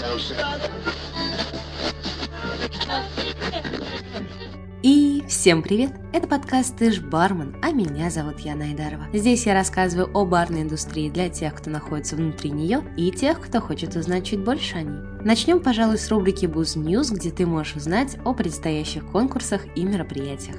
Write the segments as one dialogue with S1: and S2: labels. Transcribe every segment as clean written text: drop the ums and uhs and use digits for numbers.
S1: И всем привет! Это подкаст «Ты ж бармен», а меня зовут Яна Айдарова. Здесь я рассказываю о барной индустрии для тех, кто находится внутри нее, и тех, кто хочет узнать чуть больше о ней. Начнем, пожалуй, с рубрики Booze News, где ты можешь узнать о предстоящих конкурсах и мероприятиях.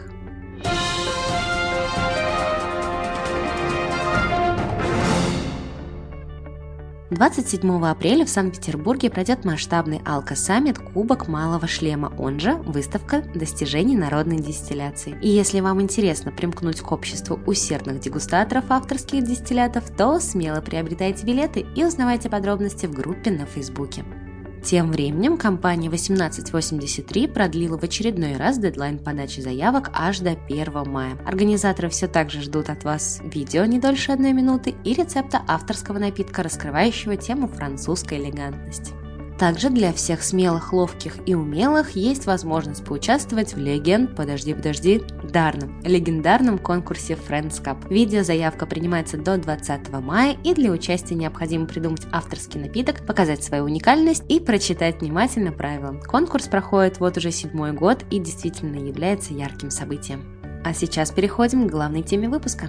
S1: 27 апреля в Санкт-Петербурге пройдет масштабный Алко-саммит «Кубок малого шлема», он же выставка достижений народной дистилляции. И если вам интересно примкнуть к обществу усердных дегустаторов авторских дистиллятов, то смело приобретайте билеты и узнавайте подробности в группе на Фейсбуке. Тем временем компания 1883 продлила в очередной раз дедлайн подачи заявок аж до 1 мая. Организаторы все так же ждут от вас видео не дольше 1 минуты и рецепта авторского напитка, раскрывающего тему французской элегантности. Также для всех смелых, ловких и умелых есть возможность поучаствовать в легендарном конкурсе Friends Cup. Видеозаявка принимается до 20 мая, и для участия необходимо придумать авторский напиток, показать свою уникальность и прочитать внимательно правила. Конкурс проходит вот уже 7-й год и действительно является ярким событием. А сейчас переходим к главной теме выпуска.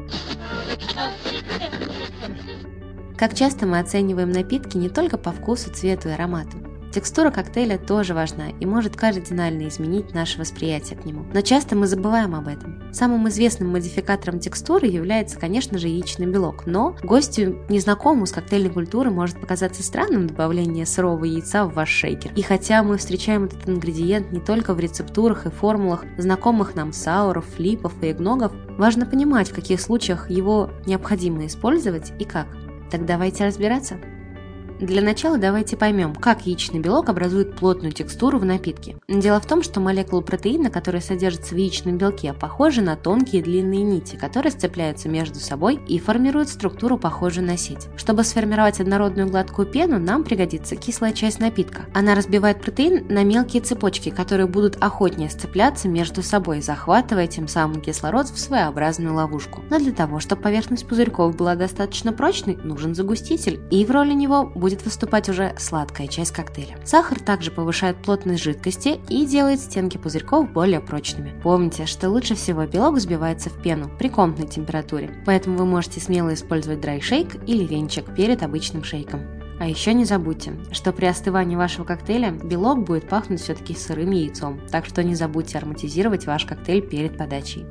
S1: Как часто мы оцениваем напитки не только по вкусу, цвету и аромату. Текстура коктейля тоже важна и может кардинально изменить наше восприятие к нему. Но часто мы забываем об этом. Самым известным модификатором текстуры является, конечно же, яичный белок, но гостю, незнакомому с коктейльной культурой, может показаться странным добавление сырого яйца в ваш шейкер. И хотя мы встречаем этот ингредиент не только в рецептурах и формулах знакомых нам сауров, флипов и эгногов, важно понимать, в каких случаях его необходимо использовать и как. Так давайте разбираться. Для начала давайте поймем, как яичный белок образует плотную текстуру в напитке. Дело в том, что молекулы протеина, которые содержатся в яичном белке, похожи на тонкие длинные нити, которые сцепляются между собой и формируют структуру, похожую на сеть. Чтобы сформировать однородную гладкую пену, нам пригодится кислая часть напитка. Она разбивает протеин на мелкие цепочки, которые будут охотнее сцепляться между собой, захватывая тем самым кислород в своеобразную ловушку. Но для того, чтобы поверхность пузырьков была достаточно прочной, нужен загуститель, и в роли него будет выступать уже сладкая часть коктейля. Сахар также повышает плотность жидкости и делает стенки пузырьков более прочными. Помните, что лучше всего белок взбивается в пену при комнатной температуре, поэтому вы можете смело использовать драй-шейк или венчик перед обычным шейком. А еще не забудьте, что при остывании вашего коктейля белок будет пахнуть все-таки сырым яйцом, так что не забудьте ароматизировать ваш коктейль перед подачей.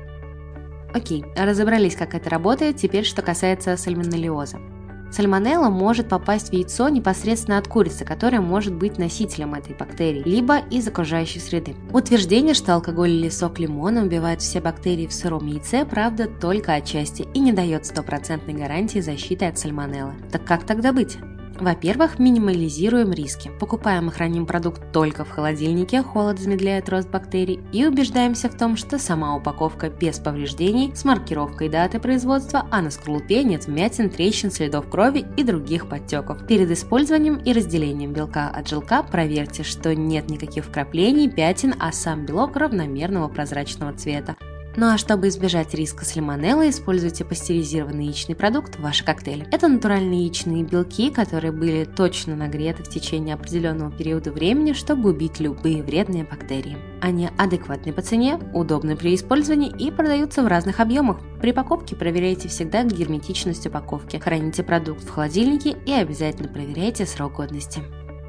S1: Окей, разобрались, как это работает, теперь что касается сальмонеллеза. Сальмонелла может попасть в яйцо непосредственно от курицы, которая может быть носителем этой бактерии, либо из окружающей среды. Утверждение, что алкоголь или сок лимона убивают все бактерии в сыром яйце, правда только отчасти и не дает стопроцентной гарантии защиты от сальмонеллы. Так как тогда быть? Во-первых, минимализируем риски. Покупаем и храним продукт только в холодильнике, холод замедляет рост бактерий, и убеждаемся в том, что сама упаковка без повреждений, с маркировкой даты производства, а на скорлупе нет вмятин, трещин, следов крови и других подтеков. Перед использованием и разделением белка от желка проверьте, что нет никаких вкраплений, пятен, а сам белок равномерного прозрачного цвета. Ну а чтобы избежать риска сальмонеллы, используйте пастеризированный яичный продукт в ваши коктейли. Это натуральные яичные белки, которые были точно нагреты в течение определенного периода времени, чтобы убить любые вредные бактерии. Они адекватны по цене, удобны при использовании и продаются в разных объемах. При покупке проверяйте всегда герметичность упаковки, храните продукт в холодильнике и обязательно проверяйте срок годности.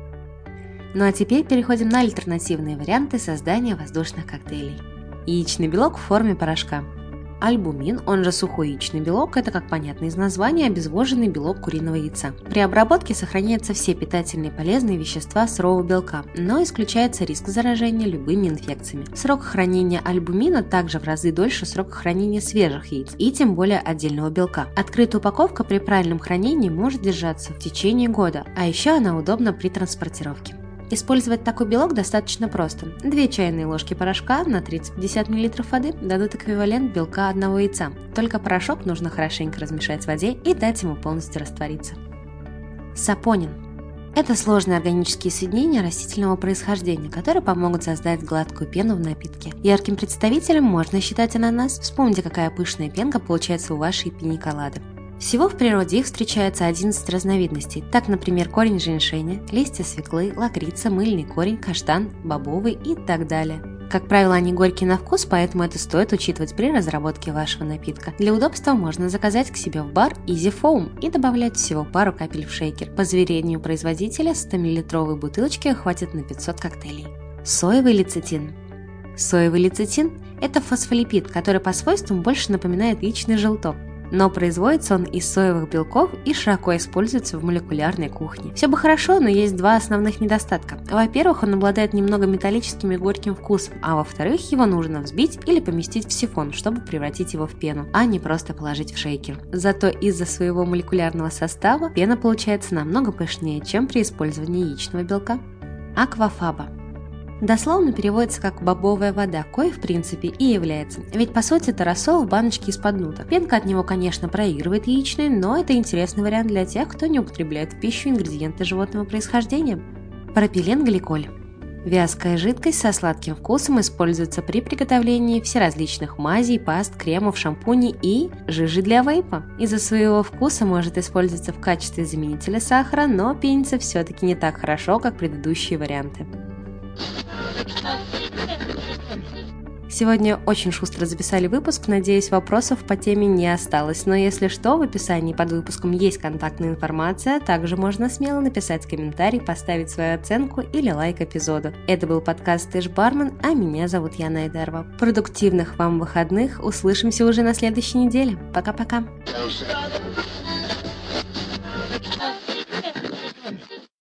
S1: Ну а теперь переходим на альтернативные варианты создания воздушных коктейлей. Яичный белок в форме порошка. Альбумин, он же сухой яичный белок, это, как понятно из названия, обезвоженный белок куриного яйца. При обработке сохраняются все питательные и полезные вещества сырого белка, но исключается риск заражения любыми инфекциями. Срок хранения альбумина также в разы дольше срока хранения свежих яиц и тем более отдельного белка. Открытая упаковка при правильном хранении может держаться в течение года, а еще она удобна при транспортировке. Использовать такой белок достаточно просто. 2 чайные ложки порошка на 30-50 мл воды дадут эквивалент белка одного яйца. Только порошок нужно хорошенько размешать в воде и дать ему полностью раствориться. Сапонин. Это сложные органические соединения растительного происхождения, которые помогут создать гладкую пену в напитке. Ярким представителем можно считать ананас. Вспомните, какая пышная пенка получается у вашей пиньяколады. Всего в природе их встречается 11 разновидностей. Так, например, корень женьшеня, листья свеклы, лакрица, мыльный корень, каштан, бобовый и так далее. Как правило, они горькие на вкус, поэтому это стоит учитывать при разработке вашего напитка. Для удобства можно заказать к себе в бар Easy Foam и добавлять всего пару капель в шейкер. По заверению производителя, 100-мл бутылочки хватит на 500 коктейлей. Соевый лецитин. Соевый лецитин – это фосфолипид, который по свойствам больше напоминает яичный желток. Но производится он из соевых белков и широко используется в молекулярной кухне. Все бы хорошо, но есть два основных недостатка. Во-первых, он обладает немного металлическим и горьким вкусом, а во-вторых, его нужно взбить или поместить в сифон, чтобы превратить его в пену, а не просто положить в шейкер. Зато из-за своего молекулярного состава пена получается намного пышнее, чем при использовании яичного белка. Аквафаба. Дословно переводится как «бобовая вода», кое в принципе и является. Ведь по сути это рассол в баночке из-под нута. Пенка от него, конечно, проигрывает яичной, но это интересный вариант для тех, кто не употребляет в пищу ингредиенты животного происхождения. Пропиленгликоль. Вязкая жидкость со сладким вкусом используется при приготовлении всеразличных мазей, паст, кремов, шампуней и жижи для вейпа. Из-за своего вкуса может использоваться в качестве заменителя сахара, но пенится все-таки не так хорошо, как предыдущие варианты. Сегодня очень шустро записали выпуск, надеюсь, вопросов по теме не осталось, но если что, в описании под выпуском есть контактная информация, также можно смело написать комментарий, поставить свою оценку или лайк эпизоду. Это был подкаст «Ты ж бармен», а меня зовут Яна Айдарова. Продуктивных вам выходных, услышимся уже на следующей неделе. Пока-пока!